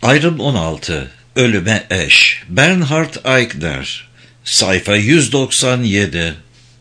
Ayrım 16. Ölüme eş. Bernhard Eichner. Sayfa 197.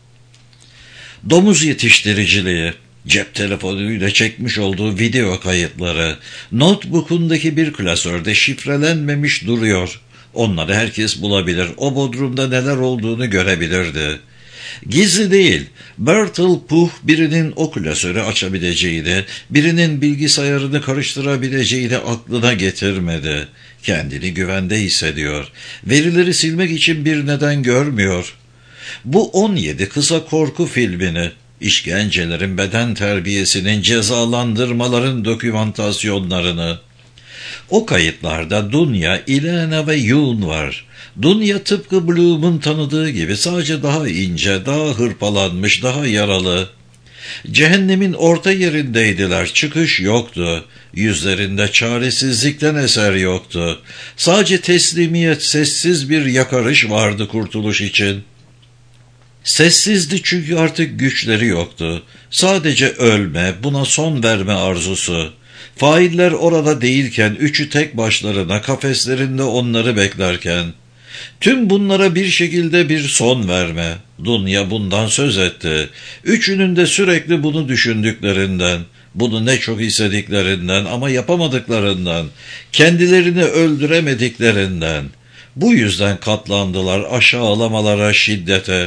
Domuz yetiştiriciliği. Cep telefonuyla çekmiş olduğu video kayıtları notebook'undaki bir klasörde şifrelenmemiş duruyor. Onları herkes bulabilir. O bodrumda neler olduğunu görebilirdi. Gizli değil. Bertel Puch birinin o klasörü açabileceğini, birinin bilgisayarını karıştırabileceğini aklına getirmedi. Kendini güvende hissediyor. Verileri silmek için bir neden görmüyor. Bu 17 kısa korku filmini, işkencelerin, beden terbiyesinin, cezalandırmaların dokümantasyonlarını. O kayıtlarda Dunya, Ilena ve Yun var. Dunya tıpkı Bloom'un tanıdığı gibi sadece daha ince, daha hırpalanmış, daha yaralı. Cehennemin orta yerindeydiler, çıkış yoktu. Yüzlerinde çaresizlikten eser yoktu. Sadece teslimiyet, sessiz bir yakarış vardı kurtuluş için. Sessizdi çünkü artık güçleri yoktu. Sadece ölme, buna son verme arzusu. Failler orada değilken, üçü tek başlarına kafeslerinde onları beklerken. Tüm bunlara bir şekilde bir son verme. Dunya bundan söz etti. Üçünün de sürekli bunu düşündüklerinden, bunu ne çok istediklerinden ama yapamadıklarından, kendilerini öldüremediklerinden. Bu yüzden katlandılar aşağılamalara, şiddete.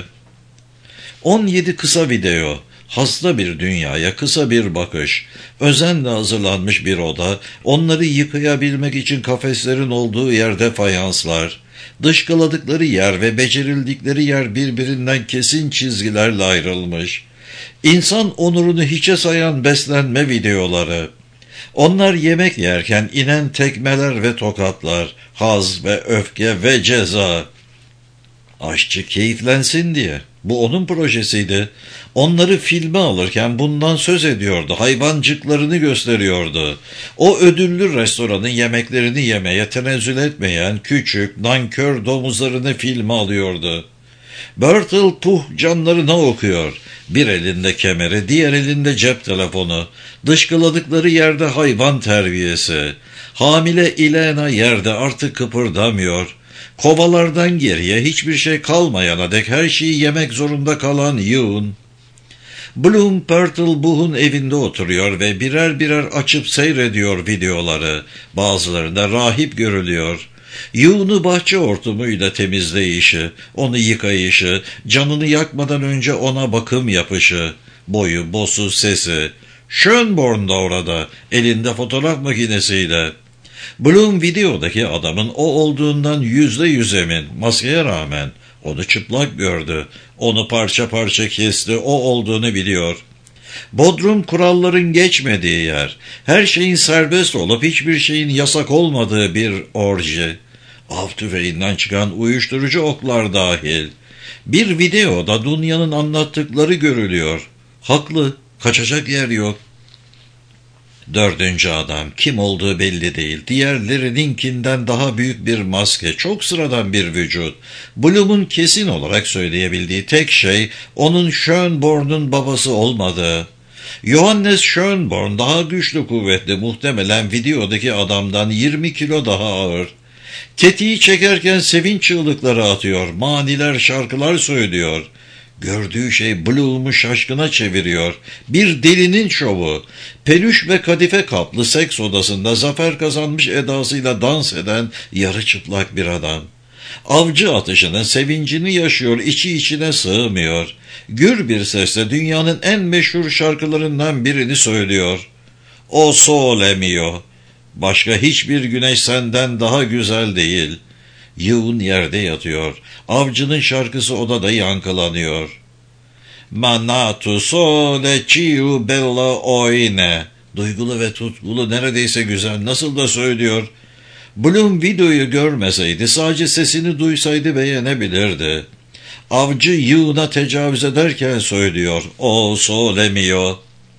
17 kısa video, hasta bir dünyaya kısa bir bakış, özenle hazırlanmış bir oda, onları yıkayabilmek için kafeslerin olduğu yerde fayanslar, dışkıladıkları yer ve becerildikleri yer birbirinden kesin çizgilerle ayrılmış. İnsan onurunu hiçe sayan beslenme videoları. Onlar yemek yerken inen tekmeler ve tokatlar, haz ve öfke ve ceza. Aşçı keyiflensin diye. Bu onun projesiydi. Onları filme alırken bundan söz ediyordu. Hayvancıklarını gösteriyordu. O ödüllü restoranın yemeklerini yemeye tenezzül etmeyen küçük, nankör domuzlarını filme alıyordu. Bertel Puch canlarına okuyor. Bir elinde kemeri, diğer elinde cep telefonu. Dışkıladıkları yerde hayvan terbiyesi. Hamile Ilena yerde artık kıpırdamıyor. Kovalardan geriye hiçbir şey kalmayana dek her şeyi yemek zorunda kalan Yun. Bloom, Bertel Puch'un evinde oturuyor ve birer birer açıp seyrediyor videoları. Bazılarında rahip görülüyor. Yun'u bahçe hortumuyla temizleyişi, onu yıkayışı, canını yakmadan önce ona bakım yapışı, boyu, bosu, sesi. Schönborn da orada, elinde fotoğraf makinesiyle. Bloom videodaki adamın o olduğundan %100 emin, maskeye rağmen. Onu çıplak gördü, onu parça parça kesti, o olduğunu biliyor. Bodrum kuralların geçmediği yer, her şeyin serbest olup hiçbir şeyin yasak olmadığı bir orji. Av tüfeğinden çıkan uyuşturucu oklar dahil. Bir videoda Dunya'nın anlattıkları görülüyor. Haklı, kaçacak yer yok. Dördüncü adam, kim olduğu belli değil. Diğerlerininkinden daha büyük bir maske, çok sıradan bir vücut. Bloom'un kesin olarak söyleyebildiği tek şey, onun Schönborn'un babası olmadığı. Johannes Schönborn daha güçlü, kuvvetli, muhtemelen videodaki adamdan 20 kilo daha ağır. Tetiği çekerken sevinç çığlıkları atıyor, maniler, şarkılar söylüyor. Gördüğü şey Bloom'u şaşkına çeviriyor. Bir delinin şovu. Peluş ve kadife kaplı seks odasında zafer kazanmış edasıyla dans eden yarı çıplak bir adam. Avcı atışının sevincini yaşıyor, içi içine sığmıyor. Gür bir sesle dünyanın en meşhur şarkılarından birini söylüyor. O sole mio. Başka hiçbir güneş senden daha güzel değil. Yığın yerde yatıyor. Avcının şarkısı odada yankılanıyor. Manatu sole ciu bella oine. Duygulu ve tutkulu, neredeyse güzel, nasıl da söylüyor. Bloom videoyu görmeseydi, sadece sesini duysaydı beğenebilirdi. Avcı yığına tecavüz ederken söylüyor. O sole mio.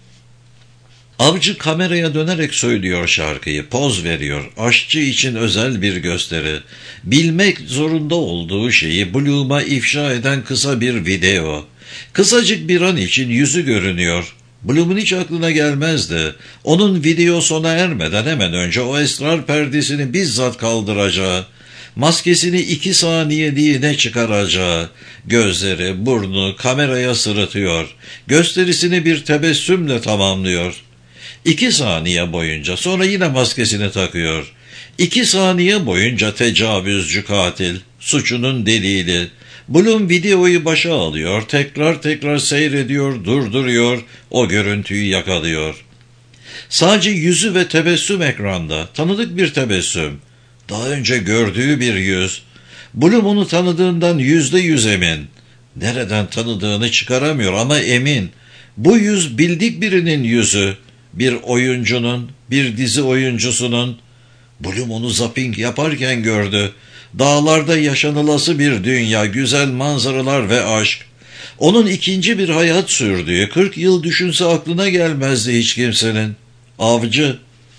Avcı kameraya dönerek söylüyor şarkıyı, poz veriyor. Aşçı için özel bir gösteri. Bilmek zorunda olduğu şeyi Bloom'a ifşa eden kısa bir video. Kısacık bir an için yüzü görünüyor. Bloom'un hiç aklına gelmezdi. Onun video sona ermeden hemen önce o esrar perdesini bizzat kaldıracağı, maskesini 2 saniyeliğine çıkaracağı, gözleri, burnu kameraya sırıtıyor, gösterisini bir tebessümle tamamlıyor. 2 saniye boyunca, sonra yine maskesini takıyor. 2 saniye boyunca tecavüzcü katil, suçunun delili. Bloom videoyu başa alıyor, tekrar tekrar seyrediyor, durduruyor, o görüntüyü yakalıyor. Sadece yüzü ve tebessüm ekranda, tanıdık bir tebessüm. Daha önce gördüğü bir yüz. Bloom onu tanıdığından %100 emin. Nereden tanıdığını çıkaramıyor ama emin. Bu yüz bildik birinin yüzü. Bir oyuncunun, bir dizi oyuncusunun. Bloom onu zapping yaparken gördü. Dağlarda yaşanılası bir dünya, güzel manzaralar ve aşk. Onun ikinci bir hayat sürdüğü, 40 yıl düşünse aklına gelmezdi hiç kimsenin. Avcı.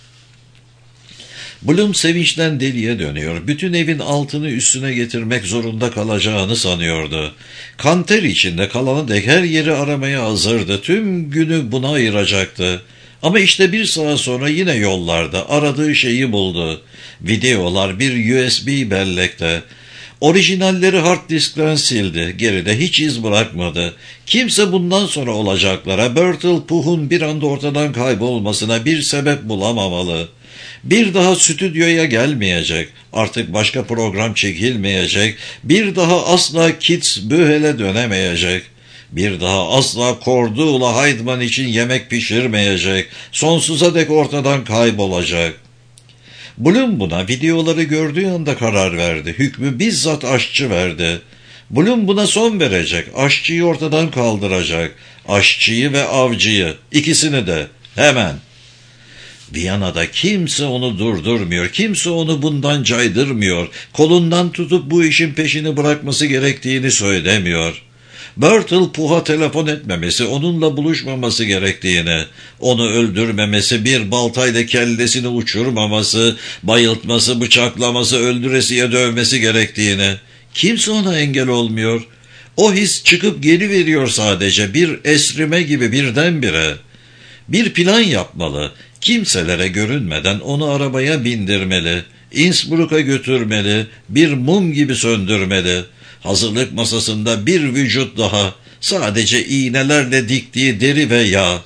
Bloom sevinçten deliye dönüyor. Bütün evin altını üstüne getirmek zorunda kalacağını sanıyordu. Kanter içinde kalana dek her yeri aramaya hazırdı. Tüm günü buna ayıracaktı. Ama işte 1 saat sonra yine yollarda aradığı şeyi buldu. Videolar bir USB bellekte. Orijinalleri hard diskten sildi. Geride hiç iz bırakmadı. Kimse bundan sonra olacaklara, Bertil Puh'un bir anda ortadan kaybolmasına bir sebep bulamamalı. Bir daha stüdyoya gelmeyecek, artık başka program çekilmeyecek, bir daha asla Kitzbühel'e dönemeyecek, bir daha asla Cordula Hydeman için yemek pişirmeyecek, sonsuza dek ortadan kaybolacak. Bloom buna videoları gördüğü anda karar verdi, hükmü bizzat aşçı verdi. Bloom buna son verecek, aşçıyı ortadan kaldıracak, aşçıyı ve avcıyı, ikisini de, hemen. Viyana'da kimse onu durdurmuyor, kimse onu bundan caydırmıyor, kolundan tutup bu işin peşini bırakması gerektiğini söylemiyor. Bertil Puh'a telefon etmemesi, onunla buluşmaması gerektiğini, onu öldürmemesi, bir baltayla kellesini uçurmaması, bayıltması, bıçaklaması, öldüresiye dövmesi gerektiğini. Kimse ona engel olmuyor. O his çıkıp geri veriyor sadece, bir esrime gibi birdenbire. Bir plan yapmalı. Kimselere görünmeden onu arabaya bindirmeli, Innsbruck'a götürmeli, bir mum gibi söndürmeli. Hazırlık masasında bir vücut daha, sadece iğnelerle diktiği deri ve yağ.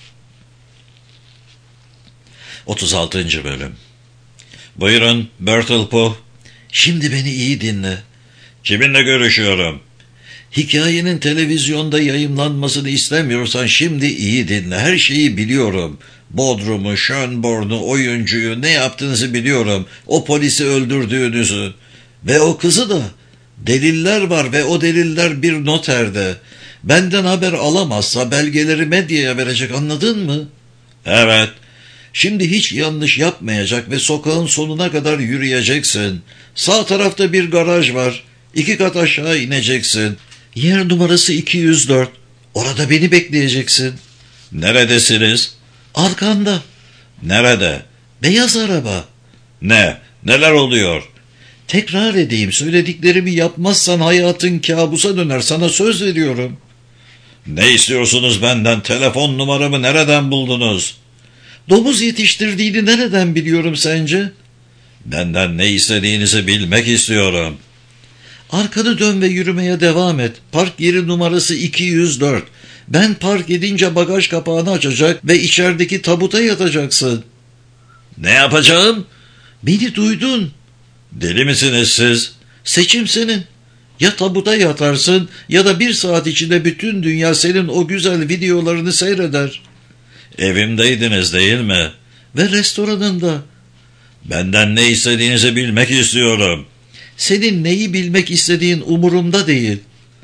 36. Bölüm. Buyurun, Bertil Puh. Şimdi beni iyi dinle. Kiminle görüşüyorum? Hikayenin televizyonda yayımlanmasını istemiyorsan şimdi iyi dinle. Her şeyi biliyorum. Bodrum'u, Schönborn'u, oyuncuyu, ne yaptığınızı biliyorum. O polisi öldürdüğünüzü. Ve o kızı da. Deliller var ve o deliller bir noterde. Benden haber alamazsa belgeleri medyaya verecek, anladın mı? Evet. Şimdi hiç yanlış yapmayacak ve sokağın sonuna kadar yürüyeceksin. Sağ tarafta bir garaj var. 2 kat aşağı ineceksin. Yer numarası 204. Orada beni bekleyeceksin. Neredesiniz? Arkanda. Nerede? Beyaz araba. Ne? Neler oluyor? Tekrar edeyim, söylediklerimi yapmazsan hayatın kabusa döner, sana söz veriyorum. Ne istiyorsunuz benden? Telefon numaramı nereden buldunuz? Domuz yetiştirdiğini nereden biliyorum sence? Benden ne istediğinizi bilmek istiyorum. Arkanı dön ve yürümeye devam et. Park yeri numarası 204. Ben park edince bagaj kapağını açacak ve içerideki tabuta yatacaksın. Ne yapacağım? Beni duydun. Deli misiniz siz? Seçim senin. Ya tabuta yatarsın ya da 1 saat içinde bütün dünya senin o güzel videolarını seyreder. Evimdeydiniz değil mi? Ve restoranında. Benden ne istediğinizi bilmek istiyorum. Senin neyi bilmek istediğin umurumda değil.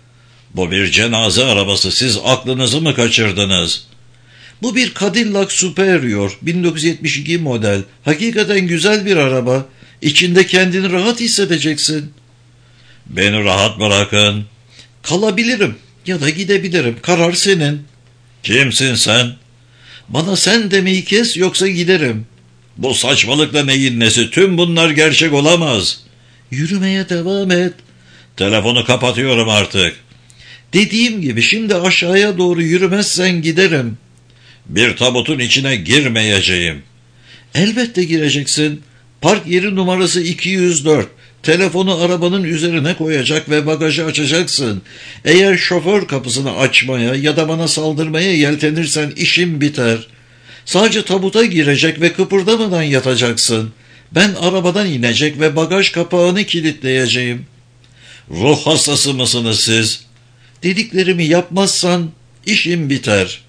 Bu bir cenaze arabası, siz aklınızı mı kaçırdınız? Bu bir Cadillac Superior, 1972 model. Hakikaten güzel bir araba. İçinde kendini rahat hissedeceksin. Beni rahat bırakın. Kalabilirim ya da gidebilirim, karar senin. Kimsin sen? Bana sen demeyi kes, yoksa giderim. Bu saçmalıkla neyin nesi? Tüm bunlar gerçek olamaz. Yürümeye devam et. Telefonu kapatıyorum artık. Dediğim gibi şimdi aşağıya doğru yürümezsen giderim. Bir tabutun içine girmeyeceğim. Elbette gireceksin. Park yeri numarası 204. Telefonu arabanın üzerine koyacak ve bagajı açacaksın. Eğer şoför kapısını açmaya ya da bana saldırmaya yeltenirsen işim biter. Sadece tabuta girecek ve kıpırdamadan yatacaksın. Ben arabadan inecek ve bagaj kapağını kilitleyeceğim. Ruh hastası mısınız siz? Dediklerimi yapmazsan işim biter.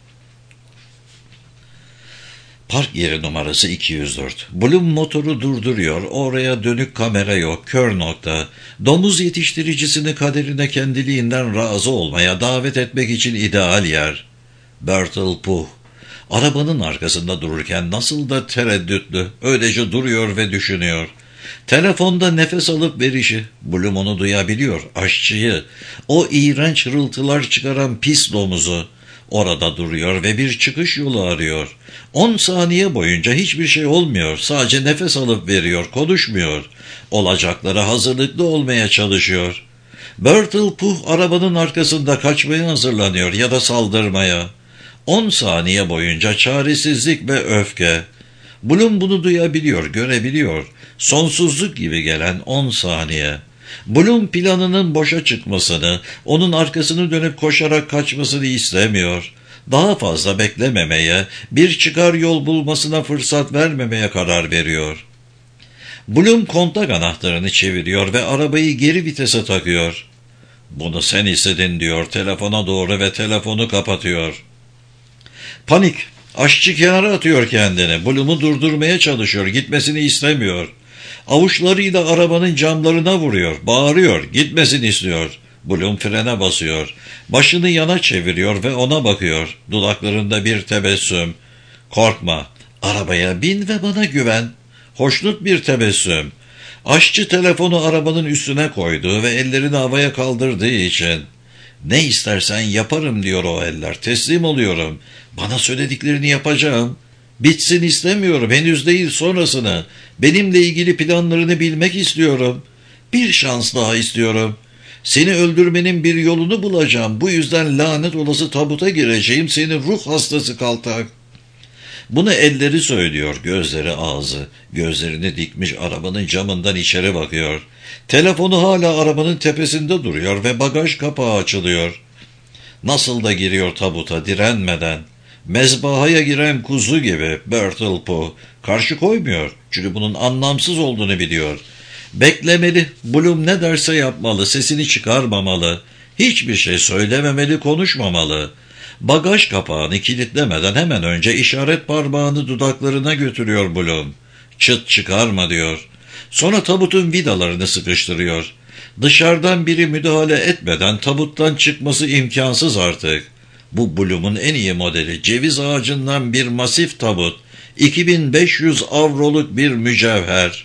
Park yeri numarası 204. Bloom motoru durduruyor. Oraya dönük kamera yok. Kör nokta. Domuz yetiştiricisini kaderine kendiliğinden razı olmaya davet etmek için ideal yer. Bertel Puh. Arabanın arkasında dururken nasıl da tereddütlü. Öylece duruyor ve düşünüyor. Telefonda nefes alıp verişi. Bloom onu duyabiliyor. Aşçıyı. O iğrenç hırıltılar çıkaran pis domuzu. Orada duruyor ve bir çıkış yolu arıyor. 10 saniye boyunca hiçbir şey olmuyor. Sadece nefes alıp veriyor, konuşmuyor. Olacaklara hazırlıklı olmaya çalışıyor. Bertel Puh arabanın arkasında kaçmaya hazırlanıyor ya da saldırmaya. 10 saniye boyunca çaresizlik ve öfke. Bloom bunu duyabiliyor, görebiliyor. Sonsuzluk gibi gelen 10 saniye. Bloom planının boşa çıkmasını, onun arkasını dönüp koşarak kaçmasını istemiyor. Daha fazla beklememeye, bir çıkar yol bulmasına fırsat vermemeye karar veriyor. Bloom kontak anahtarını çeviriyor ve arabayı geri vitese takıyor. Bunu sen istedin diyor telefona doğru ve telefonu kapatıyor. Panik. Aşçı kenara atıyor kendini. Bloom'u durdurmaya çalışıyor. Gitmesini istemiyor. Avuçlarıyla arabanın camlarına vuruyor. Bağırıyor. Gitmesini istiyor. Bloom frene basıyor. Başını yana çeviriyor ve ona bakıyor. Dudaklarında bir tebessüm. Korkma. Arabaya bin ve bana güven. Hoşnut bir tebessüm. Aşçı telefonu arabanın üstüne koydu ve ellerini havaya kaldırdığı için. Ne istersen yaparım diyor o eller. Teslim oluyorum. Bana söylediklerini yapacağım. Bitsin istemiyorum. Henüz değil, sonrasını. Benimle ilgili planlarını bilmek istiyorum. Bir şans daha istiyorum. Seni öldürmenin bir yolunu bulacağım. Bu yüzden lanet olası tabuta gireceğim. Seni ruh hastası kaltak. Bunu elleri söylüyor, gözleri ağzı. Gözlerini dikmiş arabanın camından içeri bakıyor. Telefonu hala arabanın tepesinde duruyor ve bagaj kapağı açılıyor. Nasıl da giriyor tabuta direnmeden. Mezbahaya giren kuzu gibi Bertel Puh. Karşı koymuyor çünkü bunun anlamsız olduğunu biliyor. Beklemeli, Bloom ne derse yapmalı, sesini çıkarmamalı. Hiçbir şey söylememeli, konuşmamalı. Bagaj kapağını kilitlemeden hemen önce işaret parmağını dudaklarına götürüyor Bloom. Çıt çıkarma diyor. Sonra tabutun vidalarını sıkıştırıyor. Dışarıdan biri müdahale etmeden tabuttan çıkması imkansız artık. Bu Bloom'un en iyi modeli, ceviz ağacından bir masif tabut, 2500 avroluk bir mücevher.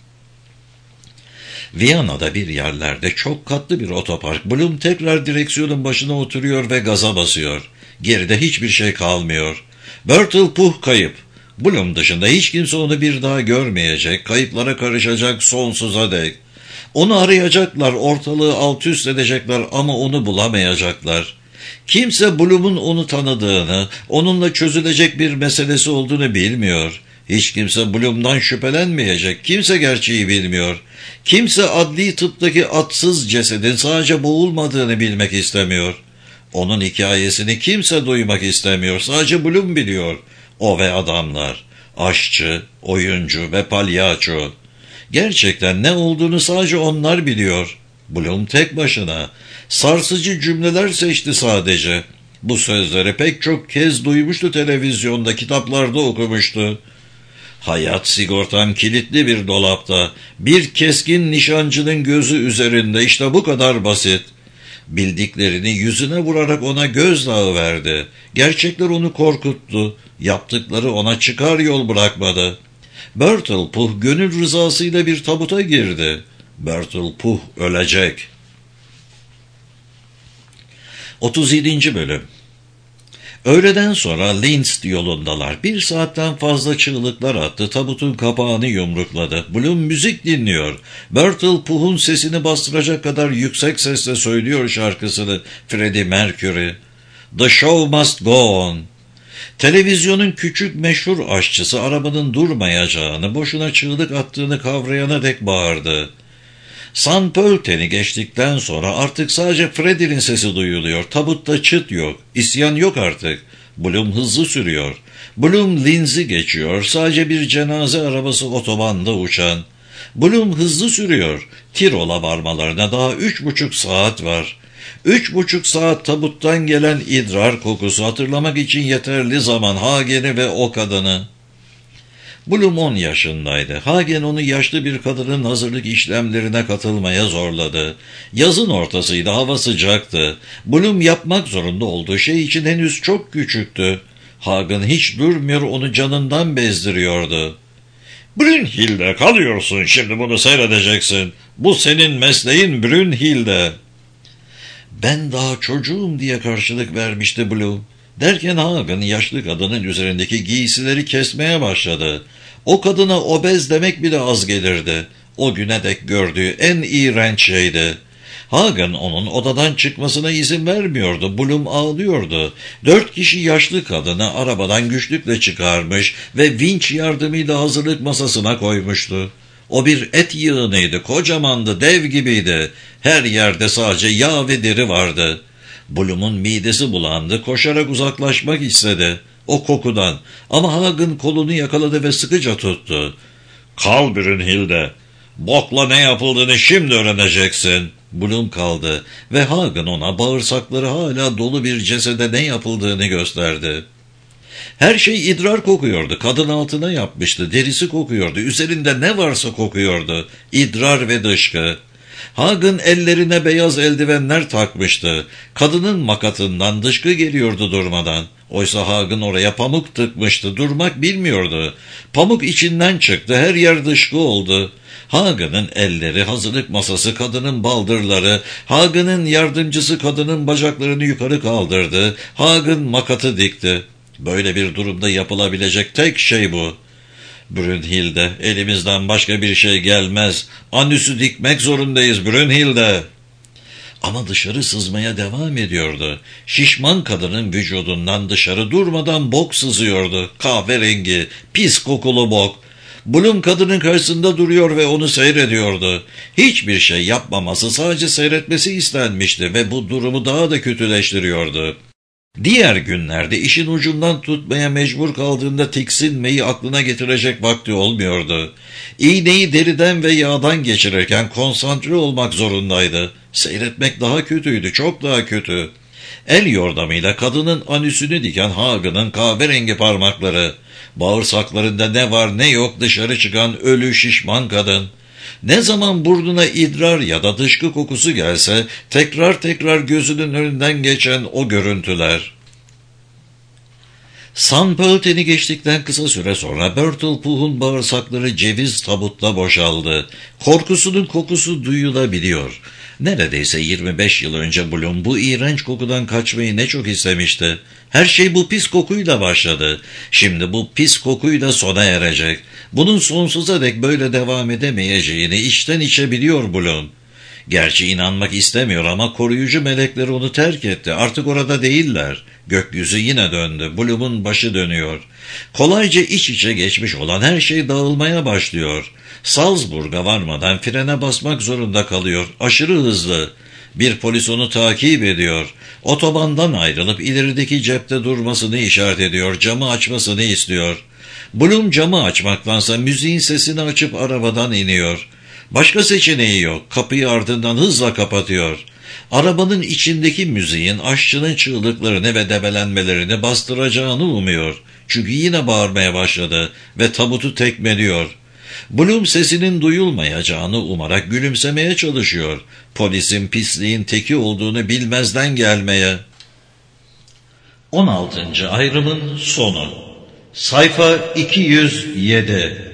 Viyana'da bir yerlerde çok katlı bir otopark. Bloom tekrar direksiyonun başına oturuyor ve gaza basıyor. Geride hiçbir şey kalmıyor. Bertel Puh kayıp. Bloom dışında hiç kimse onu bir daha görmeyecek, kayıplara karışacak sonsuza dek. Onu arayacaklar, ortalığı alt üst edecekler ama onu bulamayacaklar. Kimse Bloom'un onu tanıdığını, onunla çözülecek bir meselesi olduğunu bilmiyor. Hiç kimse Bloom'dan şüphelenmeyecek, kimse gerçeği bilmiyor. Kimse adli tıptaki atsız cesedin sadece boğulmadığını bilmek istemiyor. Onun hikayesini kimse duymak istemiyor, sadece Bloom biliyor. O ve adamlar, aşçı, oyuncu ve palyaço. Gerçekten ne olduğunu sadece onlar biliyor. Bloom tek başına. Sarsıcı cümleler seçti sadece. Bu sözleri pek çok kez duymuştu televizyonda, kitaplarda okumuştu. Hayat sigortam kilitli bir dolapta. Bir keskin nişancının gözü üzerinde, işte bu kadar basit. Bildiklerini yüzüne vurarak ona gözdağı verdi. Gerçekler onu korkuttu. Yaptıkları ona çıkar yol bırakmadı. Bertel Puh gönül rızasıyla bir tabuta girdi. Bertel Puh ölecek. 37. Bölüm. Öğleden sonra Linz yolundalar. 1 saatten fazla çığlıklar attı. Tabutun kapağını yumrukladı. Bloom müzik dinliyor. Bertel Puh'un sesini bastıracak kadar yüksek sesle söylüyor şarkısını. Freddie Mercury. The show must go on. Televizyonun küçük meşhur aşçısı arabanın durmayacağını, boşuna çığlık attığını kavrayana dek bağırdı. San Pölten'i geçtikten sonra artık sadece Freddy'nin sesi duyuluyor. Tabutta çıt yok, isyan yok artık. Bloom hızlı sürüyor. Bloom Linz'i geçiyor. Sadece bir cenaze arabası otobanda uçan. Bloom hızlı sürüyor. Tirol'a varmalarına daha 3,5 saat var. 3,5 saat tabuttan gelen idrar kokusu hatırlamak için yeterli zaman Hagen'i ve o kadını. Bloom 10 yaşındaydı. Hagen onu yaşlı bir kadının hazırlık işlemlerine katılmaya zorladı. Yazın ortasıydı, hava sıcaktı. Bloom yapmak zorunda olduğu şey için henüz çok küçüktü. Hagen hiç durmuyor, onu canından bezdiriyordu. "Brünnhilde kalıyorsun, şimdi bunu seyredeceksin. Bu senin mesleğin Brünnhilde." "Ben daha çocuğum," diye karşılık vermişti Bloom. Derken Hagen yaşlı kadının üzerindeki giysileri kesmeye başladı. O kadına obez demek bile az gelirdi. O güne dek gördüğü en iğrenç şeydi. Hagen onun odadan çıkmasına izin vermiyordu. Bloom ağlıyordu. 4 kişi yaşlı kadını arabadan güçlükle çıkarmış ve vinç yardımıyla hazırlık masasına koymuştu. O bir et yığınıydı, kocamandı, dev gibiydi. Her yerde sadece yağ ve deri vardı. Bloom'un midesi bulandı, koşarak uzaklaşmak istedi o kokudan. Ama Hagen kolunu yakaladı ve sıkıca tuttu. "Kal Brünnhilde, bokla ne yapıldığını şimdi öğreneceksin." Bloom kaldı ve Hagen ona bağırsakları hala dolu bir cesede ne yapıldığını gösterdi. Her şey idrar kokuyordu. Kadın altına yapmıştı. Derisi kokuyordu. Üzerinde ne varsa kokuyordu. İdrar ve dışkı. Hagen ellerine beyaz eldivenler takmıştı. Kadının makatından dışkı geliyordu durmadan. Oysa Hagen oraya pamuk tıkmıştı. Durmak bilmiyordu. Pamuk içinden çıktı. Her yer dışkı oldu. Hagen'ın elleri, hazırlık masası, kadının baldırları, Hagen'ın yardımcısı kadının bacaklarını yukarı kaldırdı. Hagen makatı dikti. Böyle bir durumda yapılabilecek tek şey bu. "Brünnhilde, elimizden başka bir şey gelmez. Anüsü dikmek zorundayız Brünnhilde." Ama dışarı sızmaya devam ediyordu. Şişman kadının vücudundan dışarı durmadan bok sızıyordu. Kahverengi, pis kokulu bok. Bloom kadının karşısında duruyor ve onu seyrediyordu. Hiçbir şey yapmaması, sadece seyretmesi istenmişti ve bu durumu daha da kötüleştiriyordu. Diğer günlerde işin ucundan tutmaya mecbur kaldığında tiksinmeyi aklına getirecek vakti olmuyordu. İğneyi deriden ve yağdan geçirirken konsantre olmak zorundaydı. Seyretmek daha kötüydü, çok daha kötü. El yordamıyla kadının anüsünü diken Hagen'ın kahverengi parmakları. Bağırsaklarında ne var ne yok dışarı çıkan ölü şişman kadın. Ne zaman burnuna idrar ya da dışkı kokusu gelse tekrar tekrar gözünün önünden geçen o görüntüler. San Pölten'i geçtikten kısa süre sonra Bertel Puh'un bağırsakları ceviz tabutla boşaldı. Korkusunun kokusu duyulabiliyor. Neredeyse 25 yıl önce Bloom bu iğrenç kokudan kaçmayı ne çok istemişti. Her şey bu pis kokuyla başladı. Şimdi bu pis kokuyla sona erecek. Bunun sonsuza dek böyle devam edemeyeceğini içten içe biliyor Bloom. Gerçi inanmak istemiyor ama koruyucu melekler onu terk etti. Artık orada değiller. Gökyüzü yine döndü. Bloom'un başı dönüyor. Kolayca iç içe geçmiş olan her şey dağılmaya başlıyor. Salzburg'a varmadan frene basmak zorunda kalıyor. Aşırı hızlı. Bir polis onu takip ediyor. Otobandan ayrılıp ilerideki cepte durmasını işaret ediyor. Camı açmasını istiyor. Bloom camı açmaktansa müziğin sesini açıp arabadan iniyor. Başka seçeneği yok. Kapıyı ardından hızla kapatıyor. Arabanın içindeki müziğin aşçının çığlıklarını ve debelenmelerini bastıracağını umuyor. Çünkü yine bağırmaya başladı ve tabutu tekmeliyor. Bloom sesinin duyulmayacağını umarak gülümsemeye çalışıyor. Polisin pisliğin teki olduğunu bilmezden gelmeye. 16. ayrımın sonu. Sayfa 207.